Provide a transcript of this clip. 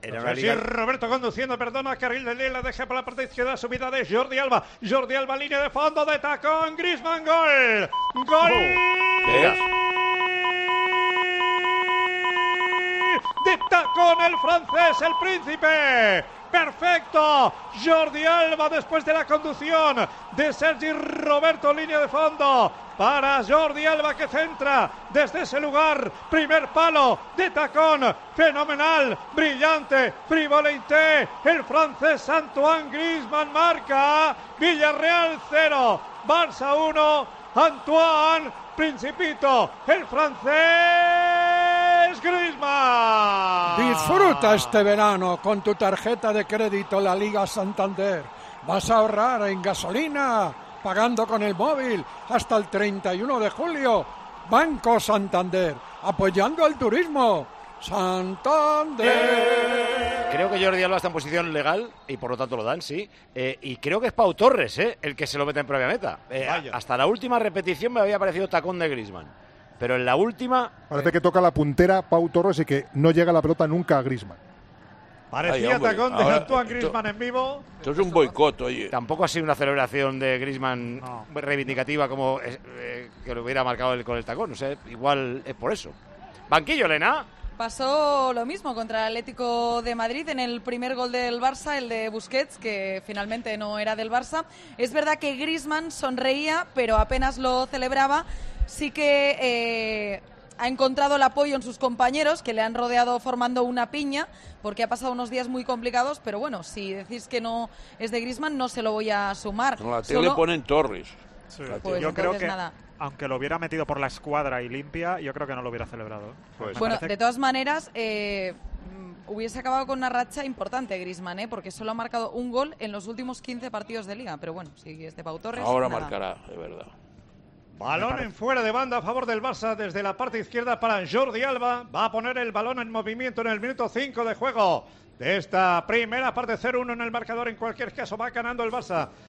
Era una liga... Roberto conduciendo, perdona, carril de la deja por la parte izquierda, subida de Jordi Alba. Jordi Alba, línea de fondo de tacón, Griezmann, gol. ¡Gol! De tacón el francés, el príncipe. Perfecto, Jordi Alba después de la conducción de Sergi Roberto, línea de fondo para Jordi Alba que centra desde ese lugar, primer palo de tacón, fenomenal, brillante, frivolité, el francés Antoine Griezmann marca, Villarreal 0, Barça 1, Antoine Principito, el francés Griezmann. Disfruta este verano con tu tarjeta de crédito La Liga Santander. Vas a ahorrar en gasolina, pagando con el móvil hasta el 31 de julio. Banco Santander, apoyando al turismo. Santander. Creo que Jordi Alba está en posición legal y por lo tanto lo dan, sí. Y creo que es Pau Torres el que se lo mete en propia meta. Hasta la última repetición me había parecido tacón de Griezmann. Pero en la última... Parece que toca la puntera Pau Torres y que no llega la pelota nunca a Griezmann. Parecía tacón de Antoine Griezmann en vivo. Esto es un boicot, oye. Tampoco ha sido una celebración de Griezmann reivindicativa como que lo hubiera marcado con el tacón. No sé, igual es por eso. Banquillo, Elena. Pasó lo mismo contra el Atlético de Madrid en el primer gol del Barça, el de Busquets, que finalmente no era del Barça. Es verdad que Griezmann sonreía, pero apenas lo celebraba. Sí que ha encontrado el apoyo en sus compañeros, que le han rodeado formando una piña, porque ha pasado unos días muy complicados, pero bueno, si decís que no es de Griezmann, no se lo voy a sumar. No, la tele ponen Torres. Sí. Pues yo creo que nada. Aunque lo hubiera metido por la escuadra y limpia, yo creo que no lo hubiera celebrado. Pues bueno, de todas maneras, hubiese acabado con una racha importante Griezmann, porque solo ha marcado un gol en los últimos 15 partidos de Liga. Pero bueno, si es de Pau Torres... Ahora nada. marcará, de verdad. Balón en fuera de banda a favor del Barça desde la parte izquierda para Jordi Alba. Va a poner el balón en movimiento en el minuto 5 de juego de esta primera parte. 0-1 en el marcador. En cualquier caso va ganando el Barça